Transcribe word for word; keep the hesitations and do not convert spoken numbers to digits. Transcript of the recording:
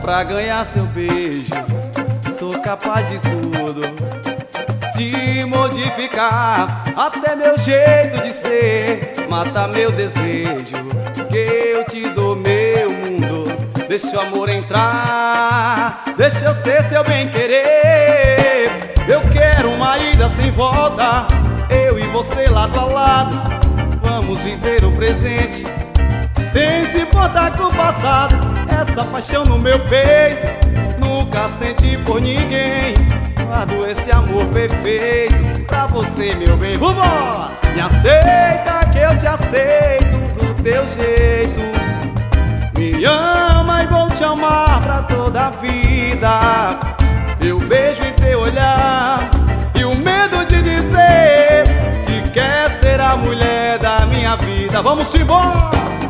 pra ganhar seu beijo, sou capaz de tudo, de modificar até meu jeito de ser. Mata meu desejo, que eu te dou meu mundo. Deixa o amor entrar, deixa eu ser seu bem-querer. Eu quero uma ida sem volta, eu e você lado a lado. Vamos viver o presente, sem se importar com o passado. Essa paixão no meu peito, nunca senti por ninguém. Guardo esse amor perfeito pra você, meu bem. Vambora! Me aceita que eu te aceito do teu jeito. Me ama e vou te amar pra toda a vida. Eu vejo em teu olhar e o medo de dizer que quer ser a mulher da minha vida. Vamos embora!